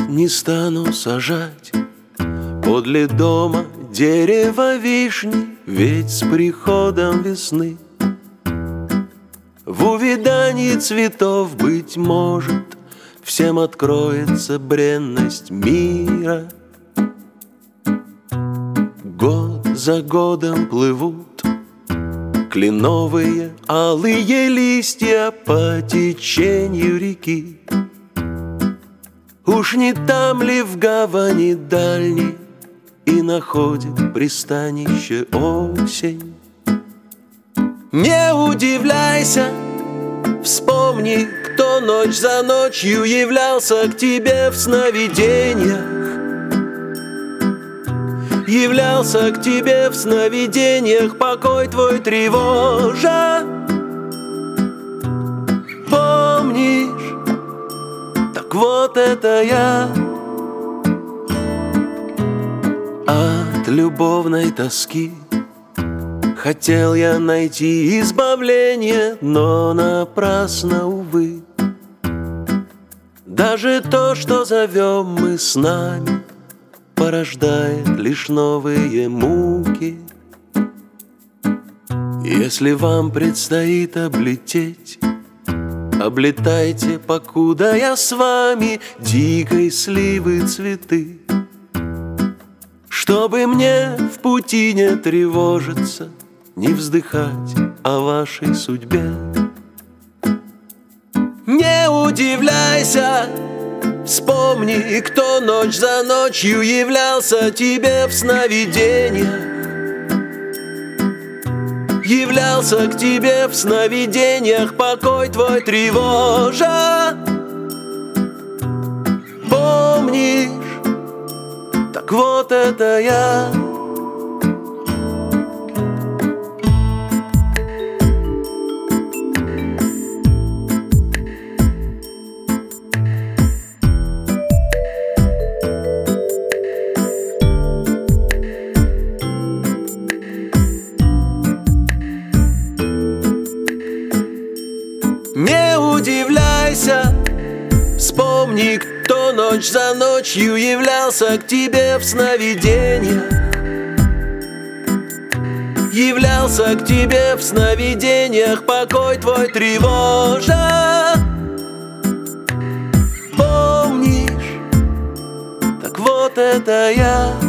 Не стану сажать подле дома дерево вишни, ведь с приходом весны в увядании цветов, быть может, всем откроется бренность мира. Год за годом плывут кленовые алые листья по течению реки. Уж не там ли в гавани дальней и находит пристанище осень? Не удивляйся, вспомни, кто ночь за ночью являлся к тебе в сновидениях. Являлся к тебе в сновидениях, покой твой тревожа. Помнишь? Так вот это я. От любовной тоски хотел я найти избавление, но напрасно, увы. Даже то, что зовем мы с нами, порождает лишь новые муки. Если вам предстоит облететь, облетайте, покуда я с вами, дикой сливы цветы. Чтобы мне в пути не тревожиться, не вздыхать о вашей судьбе. Не удивляйся, вспомни, кто ночь за ночью являлся тебе в сновидениях. Являлся к тебе в сновидениях, покой твой тревожа. Помнишь? Так вот это я. Не удивляйся, вспомни, кто ночь за ночью являлся к тебе в сновидениях. Являлся к тебе в сновидениях, покой твой тревожа. Помнишь? Так вот это я.